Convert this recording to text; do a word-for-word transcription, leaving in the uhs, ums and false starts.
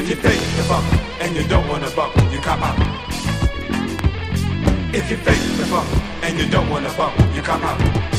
If you fake the funk and you don't wanna bump, you cop out. If you fake the funk and you don't wanna bump, you cop out.